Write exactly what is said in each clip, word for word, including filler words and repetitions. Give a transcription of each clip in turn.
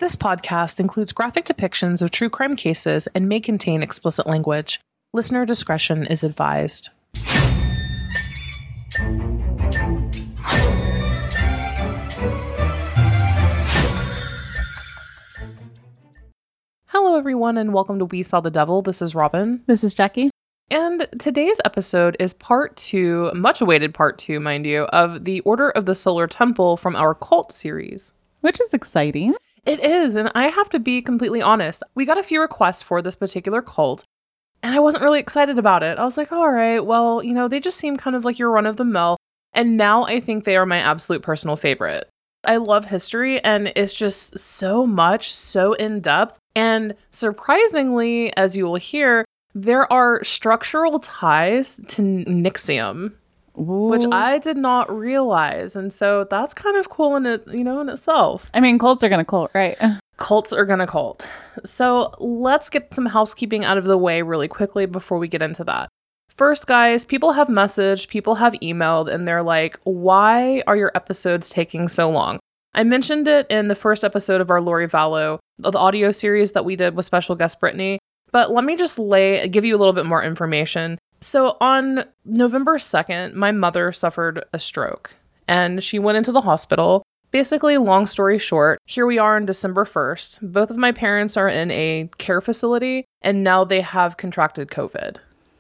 This podcast includes graphic depictions of true crime cases and may contain explicit language. Listener discretion is advised. Hello, everyone, and welcome to We Saw the Devil. This is Robin. This is Jackie. And today's episode is part two, much awaited part two, mind you, of the Order of the Solar Temple from our cult series. Which is exciting. It is, and I have to be completely honest. We got a few requests for this particular cult, and I wasn't really excited about it. I was like, all right, well, you know, they just seem kind of like your run-of-the-mill, and now I think they are my absolute personal favorite. I love history, and it's just so much, so in-depth, and surprisingly, as you will hear, there are structural ties to N X I V M. Ooh. Which I did not realize. And so that's kind of cool in it, you know, in itself. I mean, cults are going to cult, right? Cults are going to cult. So let's get some housekeeping out of the way really quickly before we get into that. First, guys, people have messaged, people have emailed, and they're like, why are your episodes taking so long? I mentioned it in the first episode of our Lori Vallow, the audio series that we did with special guest Brittany. But let me just lay, give you a little bit more information. So on November second, my mother suffered a stroke and she went into the hospital. Basically, long story short, here we are on December first. Both of my parents are in a care facility and now they have contracted COVID.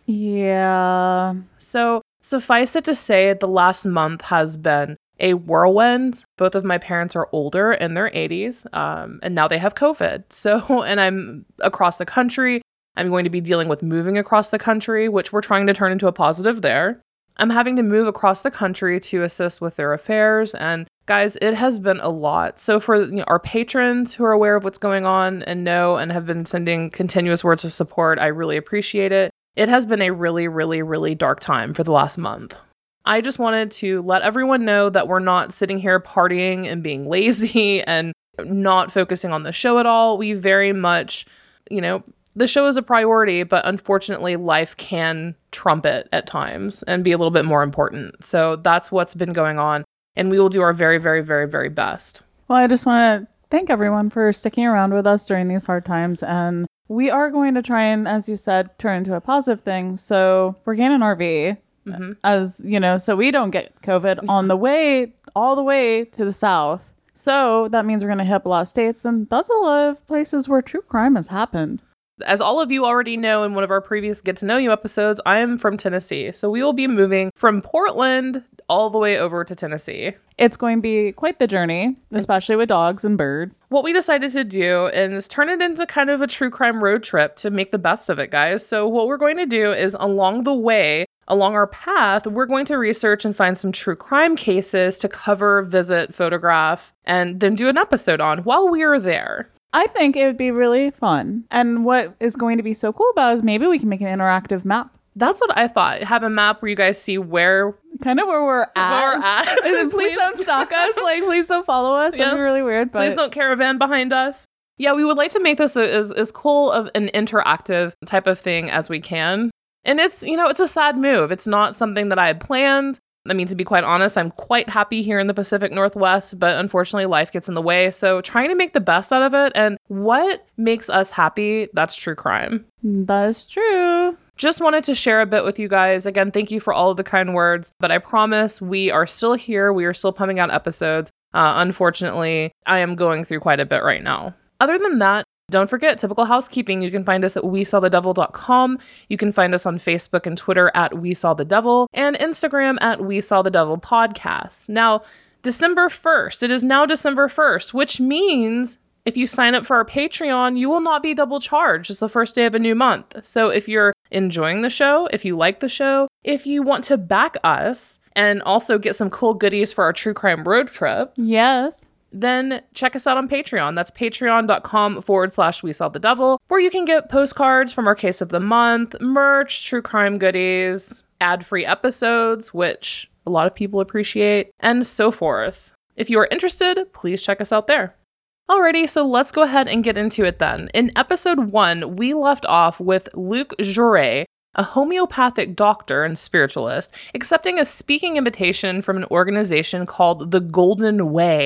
Yeah. So suffice it to say, the last month has been a whirlwind. Both of my parents are older, in their eighties, um, and now they have COVID. So, and I'm across the country. I'm going to be dealing with moving across the country, which we're trying to turn into a positive there. I'm having to move across the country to assist with their affairs. And guys, it has been a lot. So for you know, our patrons who are aware of what's going on and know and have been sending continuous words of support, I really appreciate it. It has been a really, really, really dark time for the last month. I just wanted to let everyone know that we're not sitting here partying and being lazy and not focusing on the show at all. We very much, you know, the show is a priority, but unfortunately life can trump it at times and be a little bit more important. So that's what's been going on. And we will do our very, very, very, very best. Well, I just want to thank everyone for sticking around with us during these hard times. And we are going to try and, as you said, turn into a positive thing. So we're getting an R V. Mm-hmm. As you know, so we don't get COVID on the way, all the way to the south. So that means we're going to hit up a lot of states, and that's a lot of places where true crime has happened. As all of you already know in one of our previous Get to Know You episodes, I am from Tennessee. So we will be moving from Portland all the way over to Tennessee. It's going to be quite the journey, especially with dogs and bird. What we decided to do is turn it into kind of a true crime road trip to make the best of it, guys. So what we're going to do is along the way, along our path, we're going to research and find some true crime cases to cover, visit, photograph, and then do an episode on while we are there. I think it would be really fun. And what is going to be so cool about it is maybe we can make an interactive map. That's what I thought. Have a map where you guys see where... Kind of where we're at. Where we're at. please, please don't stalk us. Like, please don't follow us. Yeah. That'd be really weird. But... Please don't caravan behind us. Yeah, we would like to make this a, as, as cool of an interactive type of thing as we can. And it's, you know, it's a sad move. It's not something that I had planned. I mean, to be quite honest, I'm quite happy here in the Pacific Northwest, but unfortunately life gets in the way. So trying to make the best out of it. And what makes us happy? That's true crime. That's true. Just wanted to share a bit with you guys. Again, thank you for all of the kind words, but I promise we are still here. We are still pumping out episodes. Uh, unfortunately, I am going through quite a bit right now. Other than that, don't forget, typical housekeeping. You can find us at we saw the devil dot com. You can find us on Facebook and Twitter at We Saw the Devil and Instagram at We Saw the Devil Podcast. Now, December first, it is now December first, which means if you sign up for our Patreon, you will not be double charged. It's the first day of a new month. So if you're enjoying the show, if you like the show, if you want to back us and also get some cool goodies for our true crime road trip. Yes. Then check us out on Patreon. That's patreon.com forward slash We Saw the Devil, where you can get postcards from our case of the month, merch, true crime goodies, ad-free episodes, which a lot of people appreciate, and so forth. If you are interested, please check us out there. Alrighty, so let's go ahead and get into it then. In episode one, we left off with Luc Jouret, a homeopathic doctor and spiritualist, accepting a speaking invitation from an organization called The Golden Way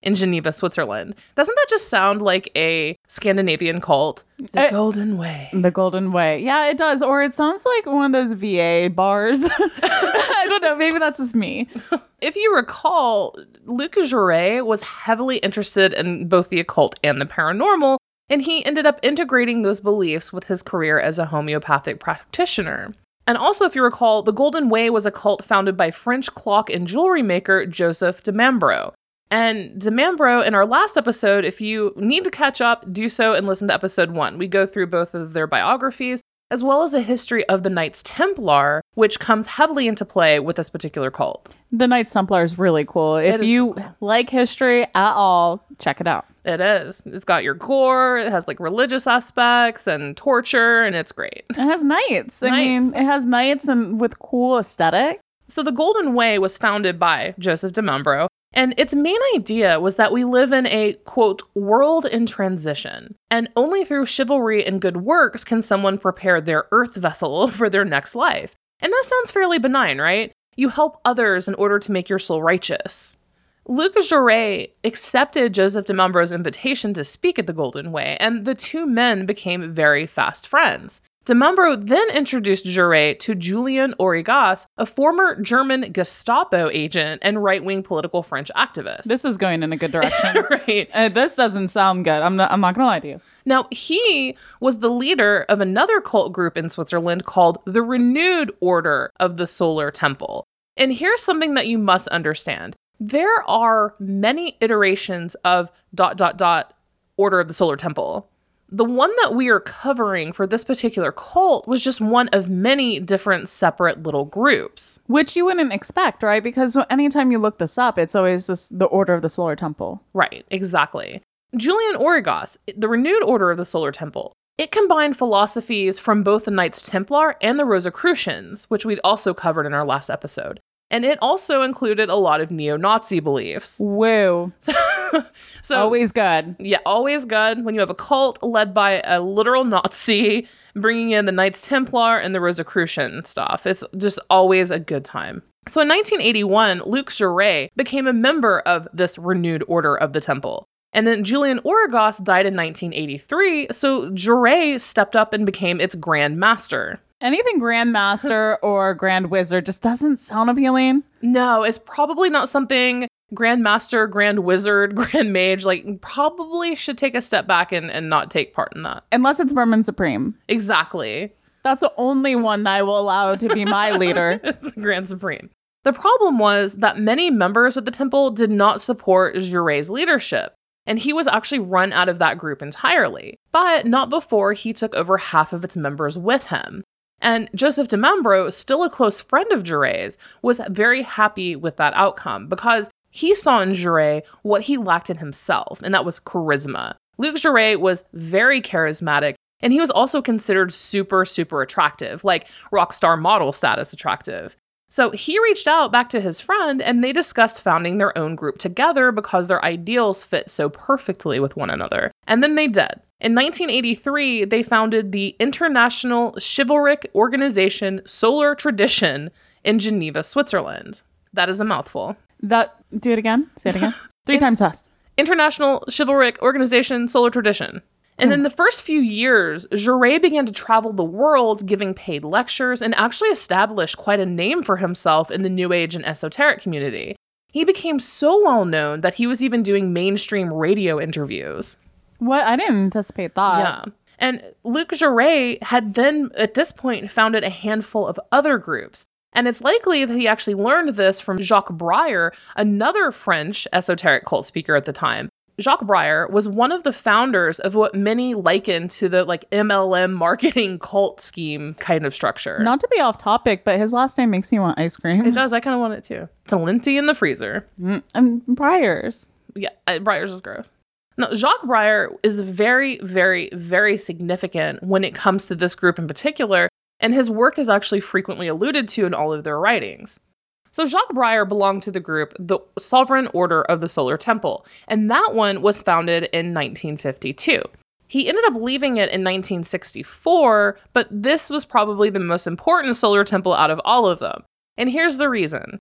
in Geneva, Switzerland. Doesn't that just sound like a Scandinavian cult? The Uh, Golden Way. The Golden Way. Yeah, it does. Or it sounds like one of those V A bars. I don't know. Maybe that's just me. If you recall, Luc Jouret was heavily interested in both the occult and the paranormal, and he ended up integrating those beliefs with his career as a homeopathic practitioner. And also, if you recall, the Golden Way was a cult founded by French clock and jewelry maker Joseph de Mambrot. And de Mambrot, in our last episode, if you need to catch up, do so and listen to episode one. We go through both of their biographies, as well as a history of the Knights Templar, which comes heavily into play with this particular cult. The Knights Templar is really cool. If is you cool. like history at all, check it out. It is. It's got your gore, it has like religious aspects and torture, and it's great. It has knights. I Knights. mean, it has knights and with cool aesthetic. So the Golden Way was founded by Joseph de Mambrot, and its main idea was that we live in a, quote, world in transition, and only through chivalry and good works can someone prepare their earth vessel for their next life. And that sounds fairly benign, right? You help others in order to make your soul righteous. Luc Jouret accepted Joseph de Mambrot's invitation to speak at the Golden Way, and the two men became very fast friends. De Mambrot then introduced Jouret to Julien Origas, a former German Gestapo agent and right-wing political French activist. This is going in a good direction. Right. Uh, this doesn't sound good. I'm not, I'm not going to lie to you. Now, he was the leader of another cult group in Switzerland called the Renewed Order of the Solar Temple. And here's something that you must understand. There are many iterations of dot, dot, dot, Order of the Solar Temple. The one that we are covering for this particular cult was just one of many different separate little groups. Which you wouldn't expect, right? Because anytime you look this up, it's always just the Order of the Solar Temple. Right, exactly. Julien Origas, the Renewed Order of the Solar Temple, it combined philosophies from both the Knights Templar and the Rosicrucians, which we'd also covered in our last episode. And it also included a lot of neo-Nazi beliefs. Whoa. So, so Always good. Yeah, always good when you have a cult led by a literal Nazi bringing in the Knights Templar and the Rosicrucian stuff. It's just always a good time. So in nineteen eighty-one, Luc Jouret became a member of this Renewed Order of the Temple. And then Julien Origas died in nineteen eighty-three, so Jouret stepped up and became its Grand Master. Anything Grand Master or Grand Wizard just doesn't sound appealing. No, it's probably not something Grand Master, Grand Wizard, Grand Mage, like, probably should take a step back and, and not take part in that. Unless it's Vermin Supreme. Exactly. That's the only one that I will allow to be my leader. It's the Grand Supreme. The problem was that many members of the temple did not support Jouret's leadership, and he was actually run out of that group entirely, but not before he took over half of its members with him. And Joseph de Mambrot, still a close friend of Jouret's, was very happy with that outcome because he saw in Jouret what he lacked in himself, and that was charisma. Luc Jouret was very charismatic, and he was also considered super, super attractive, like rock star model status attractive. So he reached out back to his friend, and they discussed founding their own group together because their ideals fit so perfectly with one another. And then they did. In nineteen eighty-three, they founded the International Chivalric Organization Solar Tradition in Geneva, Switzerland. That is a mouthful. That, do it again. Say it again. Three times fast. International Chivalric Organization Solar Tradition. And in the first few years, Jouret began to travel the world giving paid lectures and actually established quite a name for himself in the New Age and esoteric community. He became so well known that he was even doing mainstream radio interviews. What? I didn't anticipate that. Yeah. And Luc Jouret had then, at this point, founded a handful of other groups. And it's likely that he actually learned this from Jacques Brier, another French esoteric cult speaker at the time. Jacques Brier was one of the founders of what many liken to the like M L M marketing cult scheme kind of structure. Not to be off topic, but his last name makes me want ice cream. It does. I kind of want it too. It's a linty in the freezer. Mm, and Briars. Yeah, uh, Brier's is gross. Now, Jacques Brier is very, very, very significant when it comes to this group in particular, and his work is actually frequently alluded to in all of their writings. So Jacques Brier belonged to the group, the Sovereign Order of the Solar Temple, and that one was founded in nineteen fifty-two. He ended up leaving it in nineteen sixty-four, but this was probably the most important solar temple out of all of them. And here's the reason.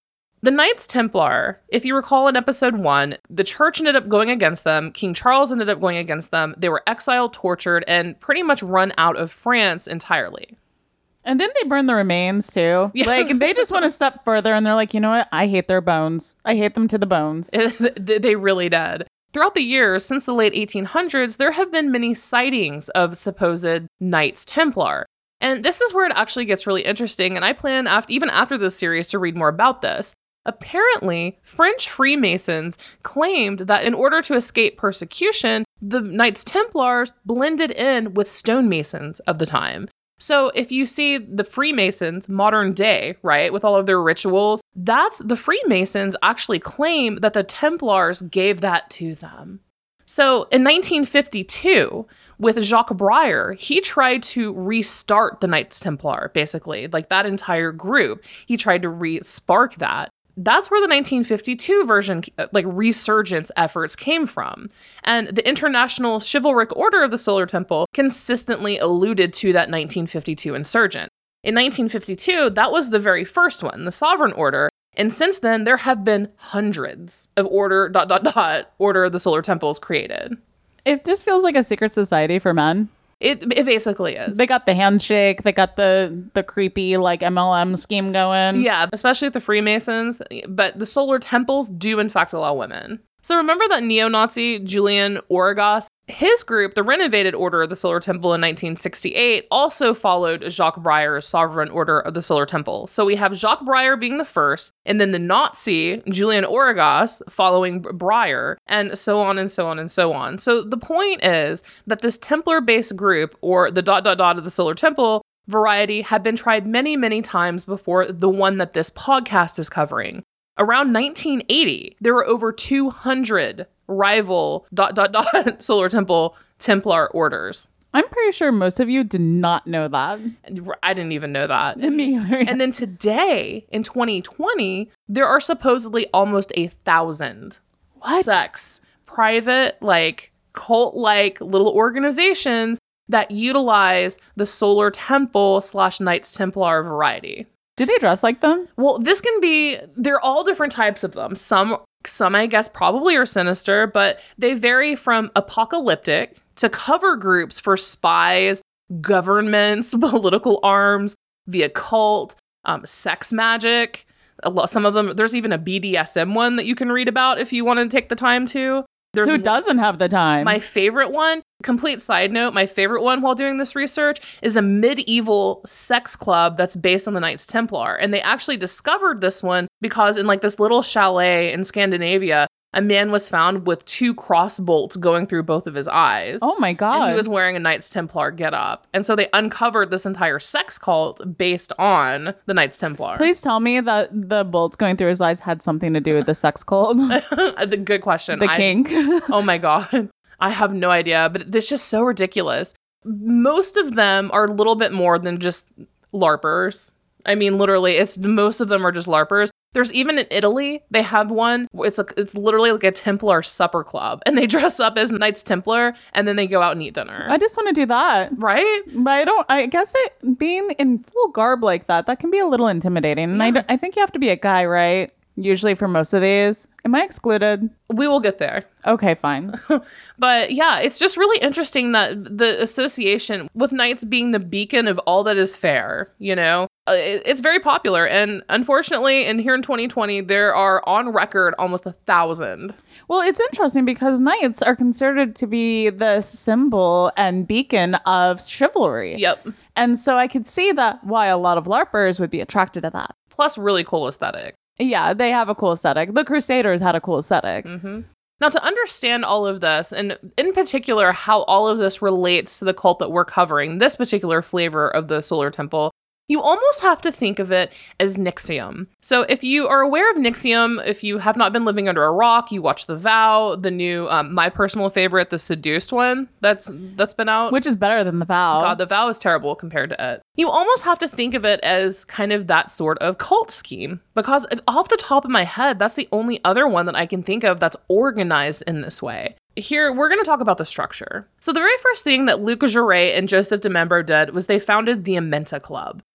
The Knights Templar, if you recall in episode one, the church ended up going against them. King Charles ended up going against them. They were exiled, tortured, and pretty much run out of France entirely. And didn't they burn the remains too? Yeah. Like, they just went a step further and they're like, you know what? I hate their bones. I hate them to the bones. They really did. Throughout the years, since the late eighteen hundreds, there have been many sightings of supposed Knights Templar. And this is where it actually gets really interesting, and I plan, after, even after this series, to read more about this. Apparently, French Freemasons claimed that in order to escape persecution, the Knights Templars blended in with stonemasons of the time. So if you see the Freemasons modern day, right, with all of their rituals, that's the Freemasons actually claim that the Templars gave that to them. So in nineteen fifty-two, with Jacques Brier, he tried to restart the Knights Templar, basically, like that entire group. He tried to re-spark that. That's where the nineteen fifty-two version, like resurgence efforts came from. And the International Chivalric Order of the Solar Temple consistently alluded to that nineteen fifty-two insurgent. In nineteen fifty-two, that was the very first one, the Sovereign Order. And since then, there have been hundreds of order, dot, dot, dot, Order of the Solar Temples created. It just feels like a secret society for men. It it basically is. They got the handshake. They got the the creepy like M L M scheme going. Yeah, especially with the Freemasons. But the Solar Temples do in fact allow women. So remember that neo-Nazi Julian Origas? His group, the Renovated Order of the Solar Temple in nineteen sixty-eight, also followed Jacques Brier's Sovereign Order of the Solar Temple. So we have Jacques Brier being the first, and then the Nazi Julian Origas following Brier, and so on and so on and so on. So the point is that this Templar-based group, or the dot dot dot of the Solar Temple variety, had been tried many, many times before the one that this podcast is covering. Around nineteen eighty, there were over two hundred rival dot dot dot Solar Temple Templar orders. I'm pretty sure most of you did not know that. I didn't even know that. Me either. And then today, in twenty twenty, there are supposedly almost a thousand what? sex, private, like cult-like little organizations that utilize the Solar Temple slash Knights Templar variety. Do they dress like them? Well, this can be, they're all different types of them. Some, some I guess, probably are sinister, but they vary from apocalyptic to cover groups for spies, governments, political arms, the occult, um, sex magic. A lot, some of them, there's even a B D S M one that you can read about if you want to take the time to. There's Who doesn't have the time? My favorite one, complete side note, my favorite one while doing this research is a medieval sex club that's based on the Knights Templar. And they actually discovered this one because in like this little chalet in Scandinavia, a man was found with two cross bolts going through both of his eyes. Oh my God. And he was wearing a Knights Templar getup. And so they uncovered this entire sex cult based on the Knights Templar. Please tell me that the bolts going through his eyes had something to do with the sex cult. The good question. The I, kink. Oh my God. I have no idea, but it's just so ridiculous. Most of them are a little bit more than just LARPers. I mean, literally, it's most of them are just LARPers. There's even in Italy, they have one. It's a, it's literally like a Templar supper club, and they dress up as Knights Templar, and then they go out and eat dinner. I just want to do that, right? But I don't. I guess it being in full garb like that, that can be a little intimidating. And yeah. I, I think you have to be a guy, right? Usually for most of these. Am I excluded? We will get there. Okay, fine. But yeah, it's just really interesting that the association with Knights being the beacon of all that is fair, you know, uh, it, it's very popular. And unfortunately, in here in twenty twenty, there are on record almost a thousand. Well, it's interesting because Knights are considered to be the symbol and beacon of chivalry. Yep. And so I could see that why a lot of LARPers would be attracted to that. Plus, really cool aesthetic. Yeah, they have a cool aesthetic. The Crusaders had a cool aesthetic. Mm-hmm. Now, to understand all of this, and in particular how all of this relates to the cult that we're covering, this particular flavor of the Solar Temple, you almost have to think of it as N X I V M. So if you are aware of N X I V M, if you have not been living under a rock, you watch The Vow, the new, um, my personal favorite, The Seduced one that's that's been out. Which is better than The Vow. God, The Vow is terrible compared to it. You almost have to think of it as kind of that sort of cult scheme, because off the top of my head, that's the only other one that I can think of that's organized in this way. Here, we're going to talk about the structure. So the very first thing that Luc Jouret and Joseph de Membro did was they founded the Amenta Club.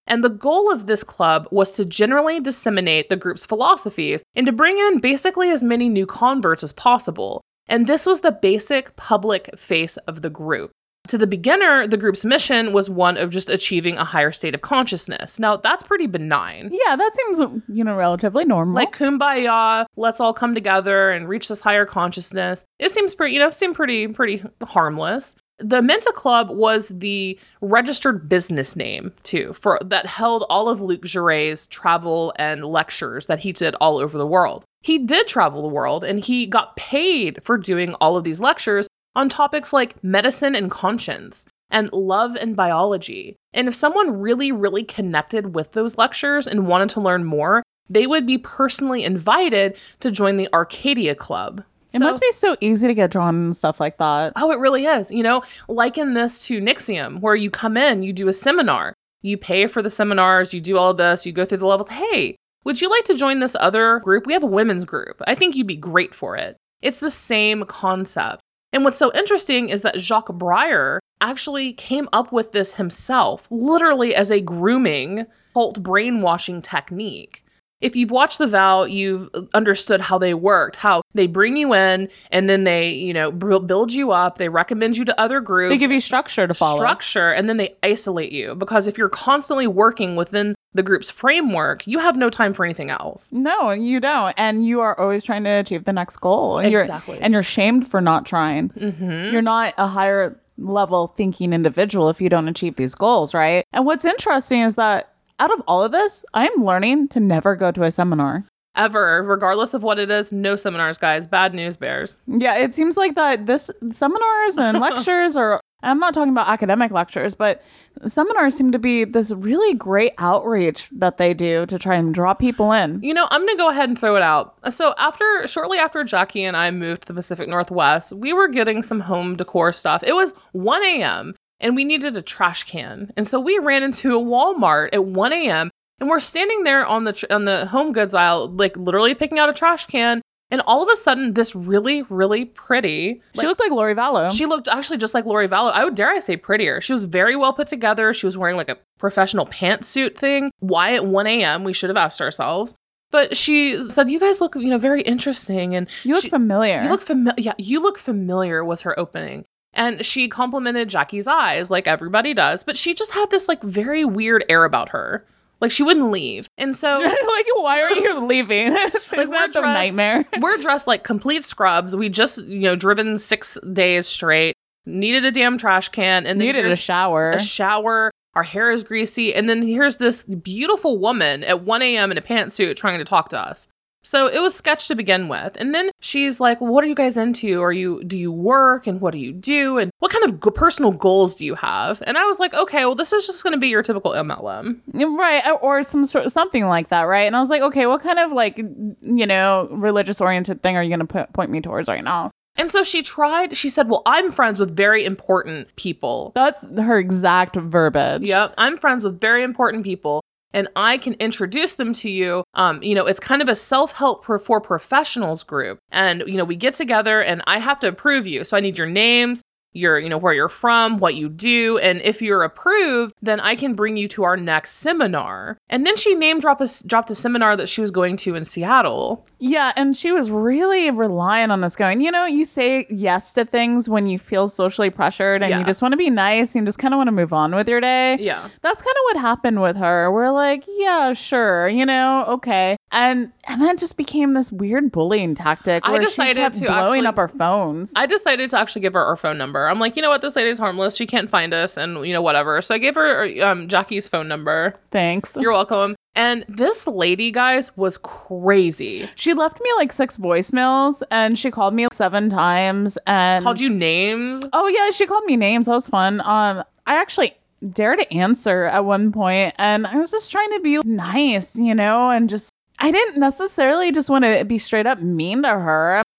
And the goal of this club was to generally disseminate the group's philosophies and to bring in basically as many new converts as possible. And this was the basic public face of the group. To the beginner, the group's mission was one of just achieving a higher state of consciousness. Now, that's pretty benign. Yeah, that seems, you know, relatively normal. Like kumbaya, let's all come together and reach this higher consciousness. It seems pretty, you know, seemed pretty, pretty harmless. The Menta Club was the registered business name, too, for that held all of Luc Jouret's travel and lectures that he did all over the world. He did travel the world, and he got paid for doing all of these lectures on topics like medicine and conscience and love and biology. And if someone really, really connected with those lectures and wanted to learn more, they would be personally invited to join the Arcadia Club. It So- must be so easy to get drawn and stuff like that. Oh, it really is. You know, liken this to Nixium, where you come in, you do a seminar, you pay for the seminars, you do all of this, you go through the levels. Hey, would you like to join this other group? We have a women's group. I think you'd be great for it. It's the same concept. And what's so interesting is that Jacques Breyer actually came up with this himself, literally as a grooming, cult brainwashing technique. If you've watched The Vow, you've understood how they worked, how they bring you in and then they, you know, build you up. They recommend you to other groups. They give you structure to follow. Structure, and then they isolate you because if you're constantly working within the group's framework, you have no time for anything else. No, you don't. And you are always trying to achieve the next goal. And Exactly. You're, and you're shamed for not trying. Mm-hmm. You're not a higher level thinking individual if you don't achieve these goals, right? And what's interesting is that out of all of this, I'm learning to never go to a seminar. Ever, regardless of what it is, no seminars, guys. Bad news bears. Yeah, it seems like that this seminars and lectures are, I'm not talking about academic lectures, but seminars seem to be this really great outreach that they do to try and draw people in. You know, I'm going to go ahead and throw it out. So after, shortly after Jackie and I moved to the Pacific Northwest, we were getting some home decor stuff. It was one a.m. and we needed a trash can. And so we ran into a Walmart at one a.m. and we're standing there on the tr- on the home goods aisle, like literally picking out a trash can. And all of a sudden, this really, really pretty... She looked like Lori Vallow. She looked actually just like Lori Vallow. I would dare I say prettier. She was very well put together. She was wearing like a professional pantsuit thing. Why at one a.m.? We should have asked ourselves. But she said, you guys look, you know, very interesting. And You look she, familiar. You look familiar. Yeah, you look familiar was her opening. And she complimented Jackie's eyes like everybody does. But she just had this like very weird air about her. Like she wouldn't leave. And so like, why are you leaving? Is like, that the dressed, nightmare? We're dressed like complete scrubs. We just, you know, driven six days straight, needed a damn trash can, and then Needed a shower. A shower. Our hair is greasy. And then here's this beautiful woman at one a.m. in a pantsuit trying to talk to us. So it was sketch to begin with. And then she's like, well, what are you guys into? Are you, do you work? And what do you do? And what kind of g- personal goals do you have? And I was like, okay, well, this is just going to be your typical M L M. Right. Or some sort something like that. Right. And I was like, okay, what kind of like, you know, religious oriented thing are you going to p- point me towards right now? And so she tried, she said, well, I'm friends with very important people. That's her exact verbiage. Yep. I'm friends with very important people. And I can introduce them to you. Um, you know, it's kind of a self-help for, for professionals group. And, you know, we get together and I have to approve you. So I need your names, your, you know, where you're from, what you do. And if you're approved, then I can bring you to our next seminar. And then she name drop a, dropped a seminar that she was going to in Seattle. Yeah. And she was really relying on us going, you know, you say yes to things when you feel socially pressured and Yeah. you just want to be nice and just kind of want to move on with your day. Yeah. That's kind of what happened with her. We're like, yeah, sure, you know, okay. And and then it just became this weird bullying tactic I where decided she kept to blowing actually- up our phones. I decided to actually give her our phone number. I'm like, you know what? This lady's harmless. She can't find us and, you know, whatever. So I gave her um, Jackie's phone number. Thanks. You're welcome. And this lady, guys, was crazy. She left me like six voicemails and she called me seven times and Called you names. Oh yeah, she called me names. That was fun. Um, I actually dared to answer at one point, and I was just trying to be nice, you know, and just I didn't necessarily just want to be straight up mean to her.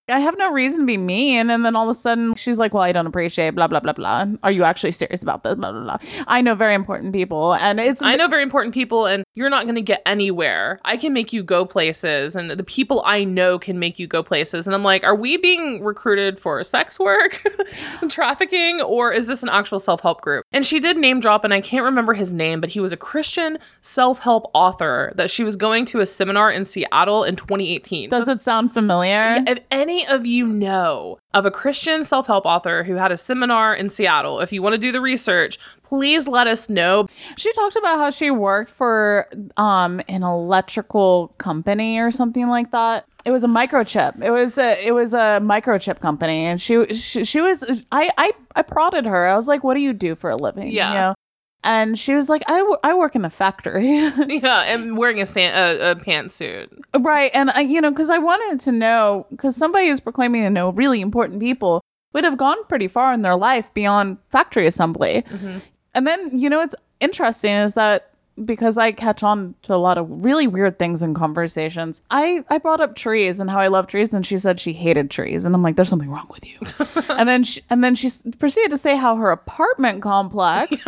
I have no reason to be mean. And then all of a sudden she's like, well, I don't appreciate blah, blah, blah, blah. Are you actually serious about this? Blah, blah, blah. I know very important people. And it's... I know very important people, and you're not going to get anywhere. I can make you go places, and the people I know can make you go places. And I'm like, are we being recruited for sex work, trafficking, or is this an actual self-help group? And she did name drop, and I can't remember his name, but he was a Christian self-help author that she was going to a seminar in Seattle in twenty eighteen. Does so, it sound familiar? If any of you know of a Christian self-help author who had a seminar in Seattle, if you want to do the research, please let us know. She talked about how she worked for um an electrical company or something like that. It was a microchip. It was a it was a microchip company, and she she, she was I, I I prodded her. I was like, "What do you do for a living?" Yeah. You know? And she was like, I, w- I work in a factory. Yeah, and wearing a, san- a, a pantsuit. Right. And, I, you know, because I wanted to know, because somebody who's proclaiming to know really important people would have gone pretty far in their life beyond factory assembly. Mm-hmm. And then, you know, what's interesting is that because I catch on to a lot of really weird things in conversations, I, I brought up trees and how I love trees, and she said she hated trees. And I'm like, there's something wrong with you. and then she, and then she proceeded to say how her apartment complex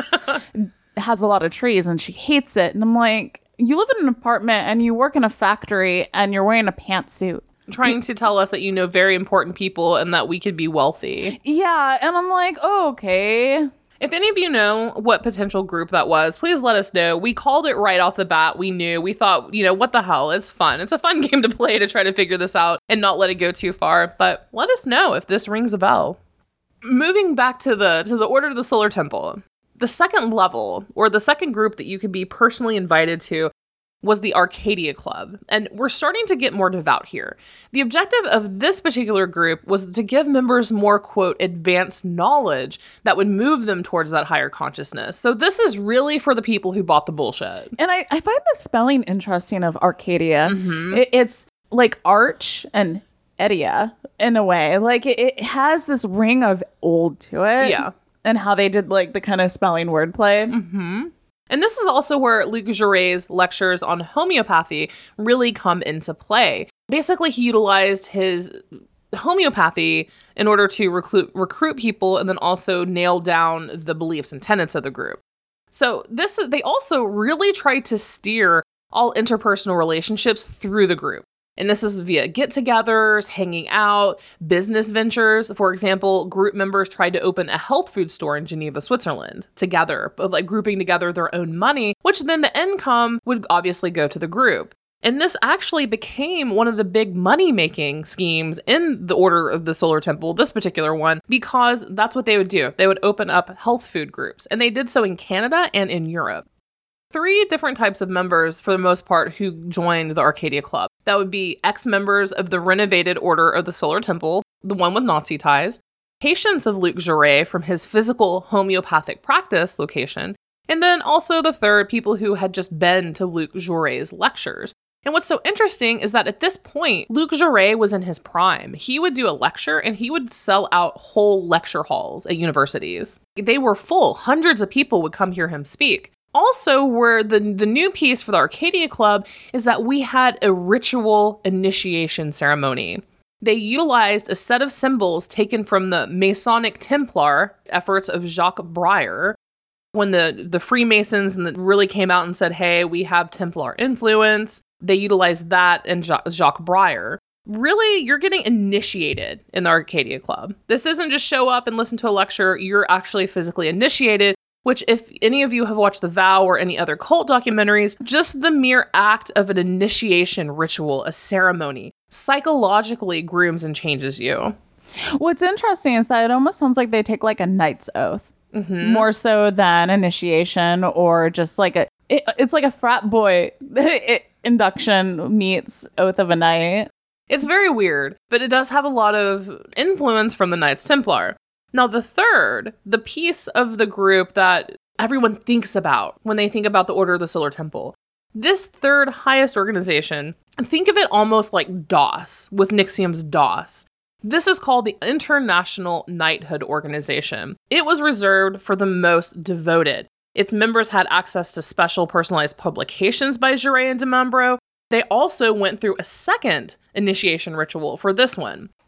has a lot of trees and she hates it. And I'm like, you live in an apartment and you work in a factory and you're wearing a pantsuit. Trying to tell us that you know very important people and that we could be wealthy. Yeah. And I'm like, oh, okay. If any of you know what potential group that was, please let us know. We called it right off the bat. We knew. We thought, you know, what the hell? It's fun. It's a fun game to play to try to figure this out and not let it go too far. But let us know if this rings a bell. Moving back to the to the Order of the Solar Temple, the second level, or the second group that you could be personally invited to, was the Arcadia Club. And we're starting to get more devout here. The objective of this particular group was to give members more, quote, advanced knowledge that would move them towards that higher consciousness. So this is really for the people who bought the bullshit. And I, I find the spelling interesting of Arcadia. Mm-hmm. It, it's like arch and Edia in a way. Like it, it has this ring of old to it. Yeah. And how they did like the kind of spelling wordplay. Mm-hmm. And this is also where Luc Jouret's lectures on homeopathy really come into play. Basically, he utilized his homeopathy in order to recruit, recruit people and then also nail down the beliefs and tenets of the group. So this they also really tried to steer all interpersonal relationships through the group. And this is via get-togethers, hanging out, business ventures. For example, group members tried to open a health food store in Geneva, Switzerland, together, but like grouping together their own money, which then the income would obviously go to the group. And this actually became one of the big money-making schemes in the Order of the Solar Temple, this particular one, because that's what they would do. They would open up health food groups, and they did so in Canada and in Europe. Three different types of members, for the most part, who joined the Arcadia Club. That would be ex-members of the renovated Order of the Solar Temple, the one with Nazi ties, patients of Luc Jouret from his physical homeopathic practice location, and then also the third, people who had just been to Luc Jouret's lectures. And what's so interesting is that at this point, Luc Jouret was in his prime. He would do a lecture and he would sell out whole lecture halls at universities. They were full. Hundreds of people would come hear him speak. Also, where the, the new piece for the Arcadia Club is that we had a ritual initiation ceremony. They utilized a set of symbols taken from the Masonic Templar efforts of Jacques Brier. When the, the Freemasons and the, really came out and said, hey, we have Templar influence, they utilized that and ja- Jacques Brier. Really, you're getting initiated in the Arcadia Club. This isn't just show up and listen to a lecture, you're actually physically initiated. Which, if any of you have watched The Vow or any other cult documentaries, just the mere act of an initiation ritual, a ceremony, psychologically grooms and changes you. What's interesting is that it almost sounds like they take like a knight's oath, mm-hmm. more so than initiation or just like a, it, it's like a frat boy it, induction meets oath of a knight. It's very weird, but it does have a lot of influence from the Knights Templar. Now, the third, the piece of the group that everyone thinks about when they think about the Order of the Solar Temple, this third highest organization, think of it almost like DOS, with N XIVM's DOS. This is called the International Knighthood Organization. It was reserved for the most devoted. Its members had access to special personalized publications by Jouret and de Membro. They also went through a second initiation ritual for this one.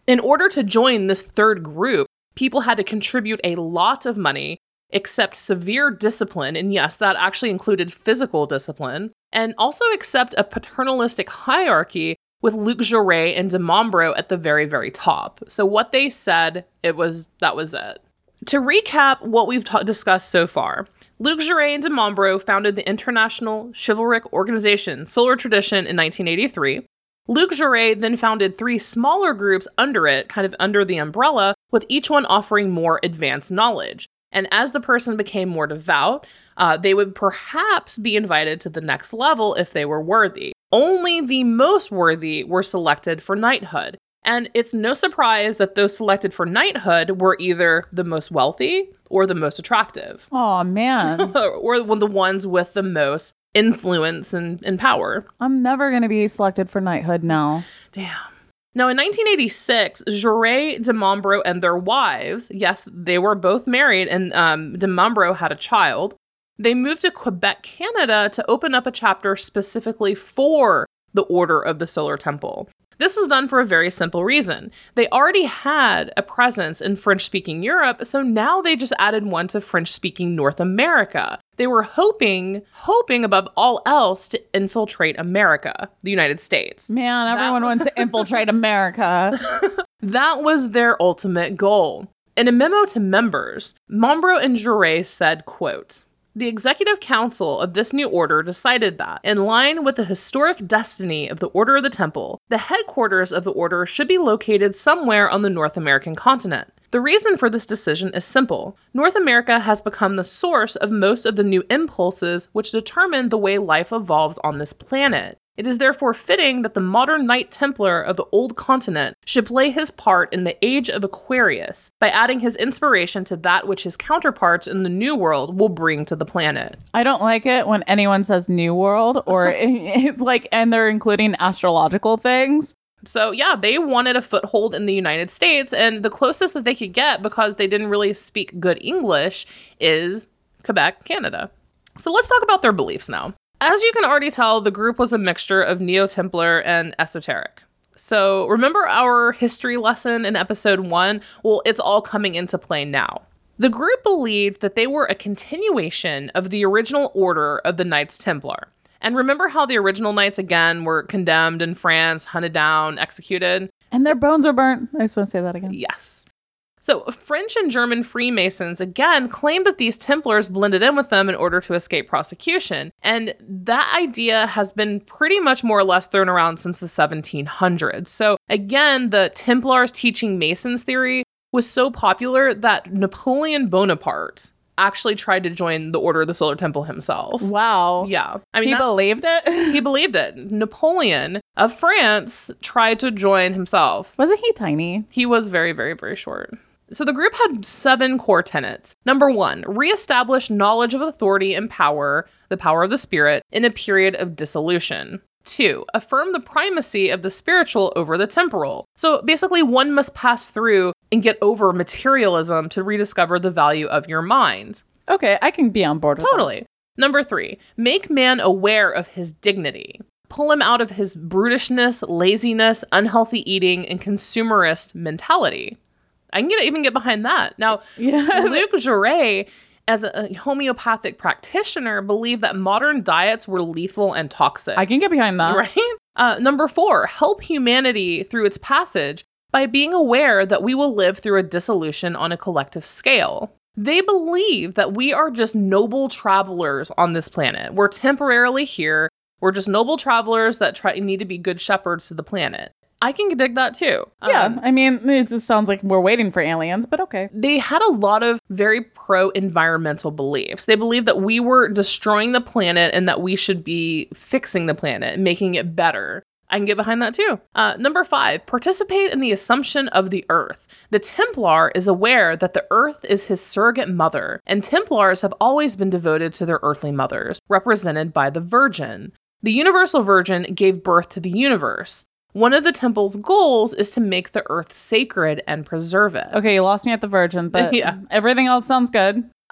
In order to join this third group, people had to contribute a lot of money, accept severe discipline, and yes, that actually included physical discipline, and also accept a paternalistic hierarchy with Luc Jouret and de Montbro at the very, very top. So what they said, it was that was it. To recap what we've ta- discussed so far, Luc Jouret and de Montbro founded the international chivalric organization Solar Tradition in nineteen eighty-three. Luc Jouret then founded three smaller groups under it, kind of under the umbrella, with each one offering more advanced knowledge. And as the person became more devout, uh, they would perhaps be invited to the next level if they were worthy. Only the most worthy were selected for knighthood. And it's no surprise that those selected for knighthood were either the most wealthy or the most attractive. Oh, man. Or the ones with the most influence and, and power. I'm never going to be selected for knighthood now. Damn. Now, in nineteen eighty-six, Jouret, de Montbro, and their wives, yes, they were both married, and um, de Montbro had a child. They moved to Quebec, Canada, to open up a chapter specifically for the Order of the Solar Temple. This was done for a very simple reason. They already had a presence in French-speaking Europe, so now they just added one to French-speaking North America. They were hoping, hoping above all else to infiltrate America, the United States. Man, everyone that- wants to infiltrate America. That was their ultimate goal. In a memo to members, Montbro and Jouret said, quote, "The Executive Council of this new order decided that, in line with the historic destiny of the Order of the Temple, the headquarters of the order should be located somewhere on the North American continent. The reason for this decision is simple. North America has become the source of most of the new impulses which determine the way life evolves on this planet. It is therefore fitting that the modern Knight Templar of the old continent should play his part in the age of Aquarius by adding his inspiration to that which his counterparts in the New World will bring to the planet." I don't like it when anyone says New World or like, and they're including astrological things. So yeah, they wanted a foothold in the United States, and the closest that they could get, because they didn't really speak good English, is Quebec, Canada. So let's talk about their beliefs now. As you can already tell, the group was a mixture of Neo-Templar and esoteric. So remember our history lesson in episode one? Well, it's all coming into play now. The group believed that they were a continuation of the original order of the Knights Templar. And remember how the original knights, again, were condemned in France, hunted down, executed? And so, their bones were burnt. I just want to say that again. Yes. So French and German Freemasons, again, claimed that these Templars blended in with them in order to escape prosecution. And that idea has been pretty much more or less thrown around since the seventeen hundreds. So again, the Templars teaching Masons theory was so popular that Napoleon Bonaparte actually tried to join the Order of the Solar Temple himself. Wow. Yeah. I mean, he believed it? He believed it. Napoleon of France tried to join himself. Wasn't he tiny? He was very, very, very short. So the group had seven core tenets. Number one, reestablish knowledge of authority and power, the power of the spirit, in a period of dissolution. Two, affirm the primacy of the spiritual over the temporal. So basically, one must pass through and get over materialism to rediscover the value of your mind. Okay, I can be on board with Totally. that. Number three, make man aware of his dignity. Pull him out of his brutishness, laziness, unhealthy eating, and consumerist mentality. I can get, even get behind that. Now, yeah. Luc Jouret, as a homeopathic practitioner, believed that modern diets were lethal and toxic. I can get behind that. Right? Uh, number four, help humanity through its passage by being aware that we will live through a dissolution on a collective scale. They believe that we are just noble travelers on this planet. We're temporarily here. We're just noble travelers that try need to be good shepherds to the planet. I can dig that too. Yeah, Um, I mean, it just sounds like we're waiting for aliens, but okay. They had a lot of very pro-environmental beliefs. They believed that we were destroying the planet and that we should be fixing the planet and making it better. I can get behind that too. Uh, number five, participate in the assumption of the earth. The Templar is aware that the earth is his surrogate mother, and Templars have always been devoted to their earthly mothers, represented by the Virgin. The Universal Virgin gave birth to the universe. One of the temple's goals is to make the earth sacred and preserve it. Okay, you lost me at the Virgin, but yeah. everything else sounds good.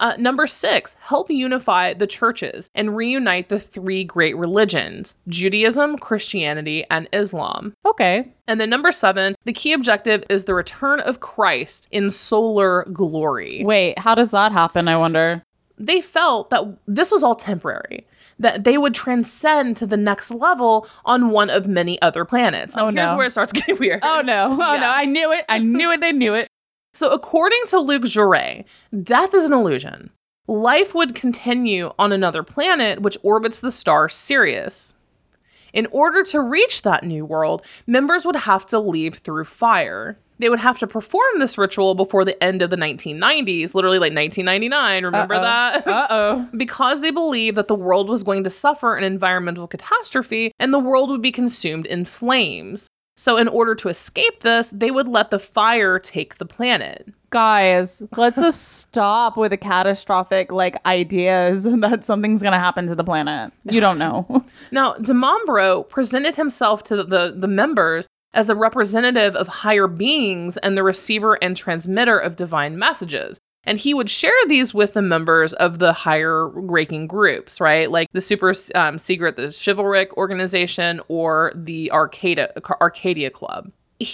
Uh, number six, help unify the churches and reunite the three great religions, Judaism, Christianity, and Islam. Okay. And then number seven, the key objective is the return of Christ in solar glory. Wait, how does that happen, I wonder? They felt that this was all temporary, that they would transcend to the next level on one of many other planets. Now, Oh, here's no. where it starts getting weird. Oh, no. Oh, Yeah. no. I knew it. I knew it. They knew it. So according to Luc Jouret, death is an illusion. Life would continue on another planet which orbits the star Sirius. In order to reach that new world, members would have to leave through fire. They would have to perform this ritual before the end of the nineteen nineties, literally like nineteen ninety-nine. Remember Uh-oh. that? Uh-oh. Because they believed that the world was going to suffer an environmental catastrophe and the world would be consumed in flames. So in order to escape this, they would let the fire take the planet. Guys, let's just stop with the catastrophic, like, ideas that something's going to happen to the planet. You don't know. Now, DeMambro presented himself to the, the members as a representative of higher beings and the receiver and transmitter of divine messages. And he would share these with the members of the higher ranking groups, right? Like the super um, secret, the chivalric organization, or the Arcadia, Arcadia Club.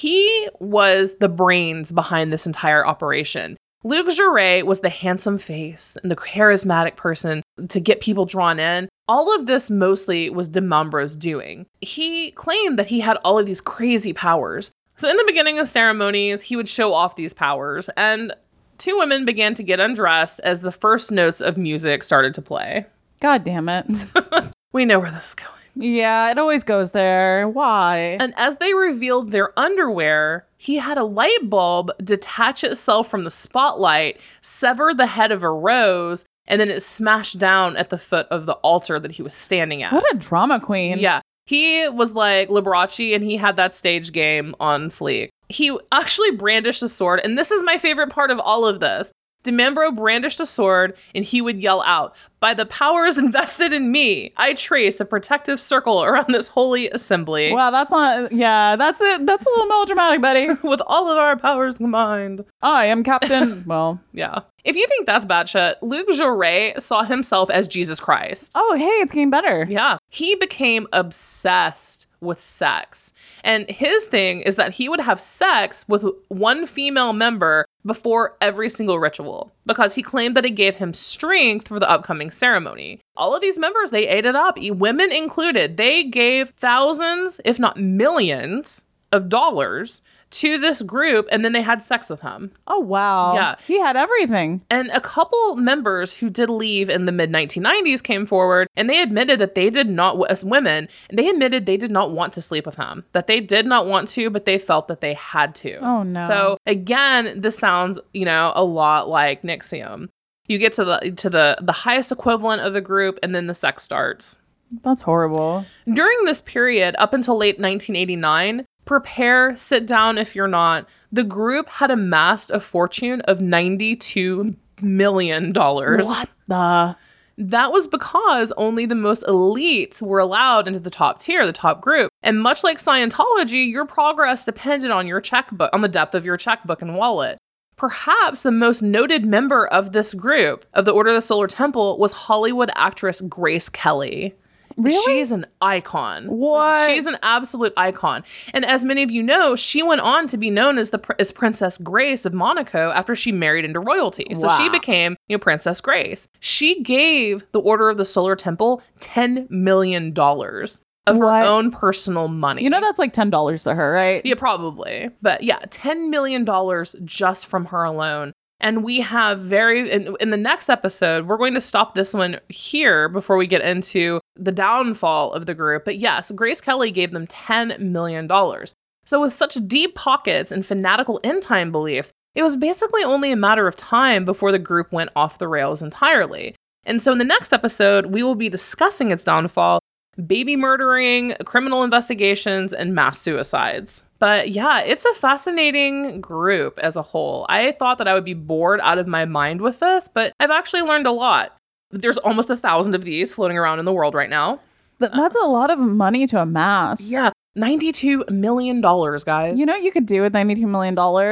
He was the brains behind this entire operation. Luc Jouret was the handsome face and the charismatic person to get people drawn in. All of this mostly was DeMambro's doing. He claimed that he had all of these crazy powers. So in the beginning of ceremonies, he would show off these powers, and two women began to get undressed as the first notes of music started to play. God damn it. We know where this is going. Yeah, it always goes there. Why? And as they revealed their underwear, he had a light bulb detach itself from the spotlight, sever the head of a rose, and then it smashed down at the foot of the altar that he was standing at. What a drama queen. Yeah. He was like Liberace, and he had that stage game on fleek. He actually brandished a sword, and this is my favorite part of all of this. DeMambro brandished a sword, and he would yell out, "By the powers invested in me, I trace a protective circle around this holy assembly." Wow, that's not, yeah, that's it. That's a little melodramatic, buddy. With all of our powers combined. I am Captain, well. Yeah. If you think that's batshit, Luc Jouret saw himself as Jesus Christ. Oh, hey, it's getting better. Yeah. He became obsessed with sex. And his thing is that he would have sex with one female member before every single ritual because he claimed that it gave him strength for the upcoming ceremony. All of these members, they ate it up, women included. They gave thousands, if not millions, of dollars to this group, and then they had sex with him. Oh, wow. Yeah. He had everything. And a couple members who did leave in the mid nineteen nineties came forward, and they admitted that they did not, as women, they admitted they did not want to sleep with him, that they did not want to, but they felt that they had to. Oh, no. So again, this sounds, you know, a lot like N X I V M. You get to the to the the highest equivalent of the group, and then the sex starts. That's horrible. During this period, up until late nineteen eighty-nine, prepare, sit down if you're not, the group had amassed a fortune of ninety-two million dollars. What the? That was because only the most elite were allowed into the top tier, the top group. And much like Scientology, your progress depended on your checkbook, on the depth of your checkbook and wallet. Perhaps the most noted member of this group, of the Order of the Solar Temple, was Hollywood actress Grace Kelly. Really? She's an icon. What? She's an absolute icon. And as many of you know, she went on to be known as the as Princess Grace of Monaco after she married into royalty. So Wow. she became, you know, Princess Grace. She gave the Order of the Solar Temple ten million dollars of What? her own personal money. You know, that's like ten dollars to her, right? Yeah, probably. But yeah, ten million dollars just from her alone. And we have very, in, in the next episode, we're going to stop this one here before we get into the downfall of the group. But yes, Grace Kelly gave them ten million dollars. So with such deep pockets and fanatical end time beliefs, it was basically only a matter of time before the group went off the rails entirely. And so in the next episode, we will be discussing its downfall, baby murdering, criminal investigations, and mass suicides. But yeah, it's a fascinating group as a whole. I thought that I would be bored out of my mind with this, but I've actually learned a lot. There's almost a thousand of these floating around in the world right now. Th- That's a lot of money to amass. Yeah, ninety-two million dollars, guys. You know what you could do with ninety-two million dollars?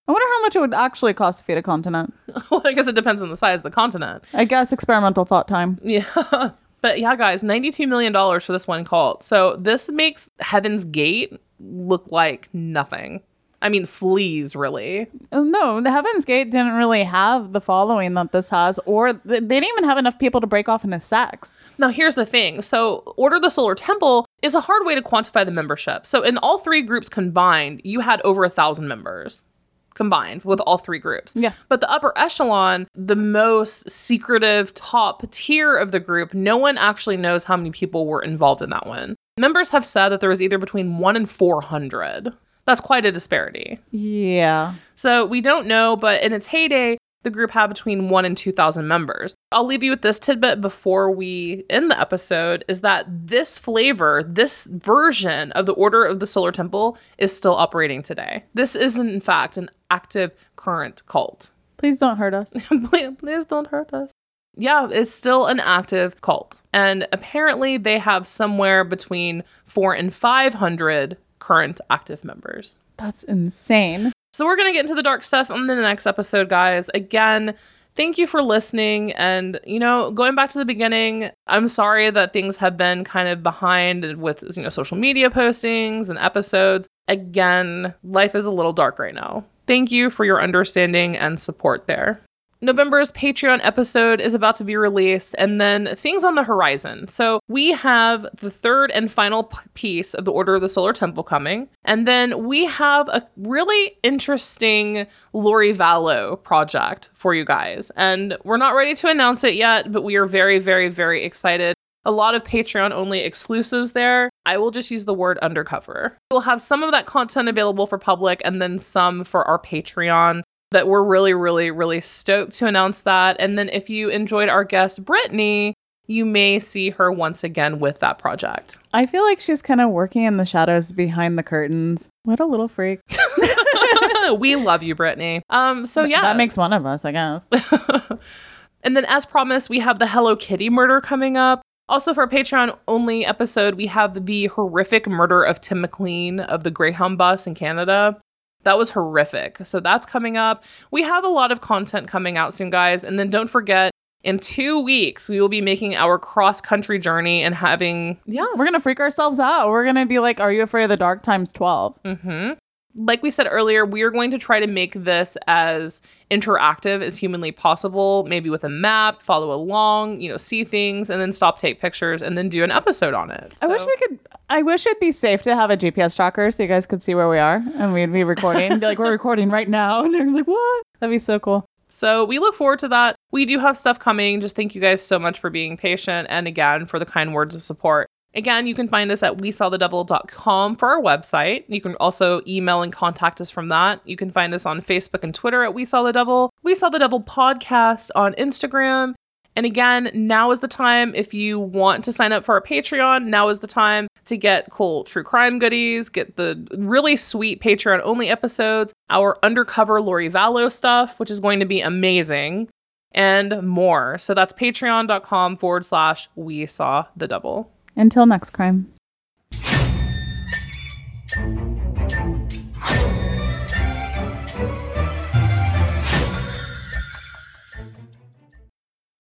I wonder how much it would actually cost to feed a continent. Well, I guess it depends on the size of the continent. I guess experimental thought time. Yeah. But yeah, guys, ninety-two million dollars for this one cult. So this makes Heaven's Gate look like nothing. I mean, fleas, really. No, the Heaven's Gate didn't really have the following that this has, or th- they didn't even have enough people to break off into sects. Now, here's the thing. So Order of the Solar Temple is a hard way to quantify the membership. So in all three groups combined, you had over a thousand members. Combined with all three groups. Yeah. But the upper echelon, the most secretive top tier of the group, no one actually knows how many people were involved in that one. Members have said that there was either between one and four hundred. That's quite a disparity. Yeah. So we don't know, but in its heyday, the group had between one and two thousand members. I'll leave you with this tidbit before we end the episode, is that this flavor, this version of the Order of the Solar Temple is still operating today. This is, in fact, an active current cult. Please don't hurt us. please, please don't hurt us. Yeah, it's still an active cult. And apparently they have somewhere between four and five hundred current active members. That's insane. So we're going to get into the dark stuff on the next episode, guys. Again, thank you for listening. And, you know, going back to the beginning, I'm sorry that things have been kind of behind with, you know, social media postings and episodes. Again, life is a little dark right now. Thank you for your understanding and support there. November's Patreon episode is about to be released, and then things on the horizon. So we have the third and final p- piece of the Order of the Solar Temple coming, and then we have a really interesting Lori Vallow project for you guys. And we're not ready to announce it yet, but we are very, very, very excited. A lot of Patreon-only exclusives there. I will just use the word undercover. We'll have some of that content available for public, and then some for our Patreon. But we're really, really, really stoked to announce that. And then if you enjoyed our guest, Brittany, you may see her once again with that project. I feel like she's kind of working in the shadows behind the curtains. What a little freak. We love you, Brittany. Um, so yeah. That makes one of us, I guess. And then as promised, we have the Hello Kitty murder coming up. Also for a Patreon-only episode, we have the horrific murder of Tim McLean of the Greyhound bus in Canada. That was horrific. So that's coming up. We have a lot of content coming out soon, guys. And then don't forget, in two weeks, we will be making our cross-country journey and having... Yeah, we're going to freak ourselves out. We're going to be like, are you afraid of the dark times twelve? Mm-hmm. Like we said earlier, we are going to try to make this as interactive as humanly possible, maybe with a map, follow along, you know, see things, and then stop, take pictures, and then do an episode on it. So. I wish we could, I wish it'd be safe to have a G P S tracker so you guys could see where we are and we'd be recording and be like, we're recording right now. And they're like, what? That'd be so cool. So we look forward to that. We do have stuff coming. Just thank you guys so much for being patient. And again, for the kind words of support. Again, you can find us at we saw the devil dot com for our website. You can also email and contact us from that. You can find us on Facebook and Twitter at We Saw the Devil. We Saw the Devil Podcast on Instagram. And again, now is the time, if you want to sign up for our Patreon, now is the time to get cool true crime goodies, get the really sweet Patreon-only episodes, our undercover Lori Vallow stuff, which is going to be amazing, and more. So that's patreon.com forward slash We Saw the Devil. Until next crime.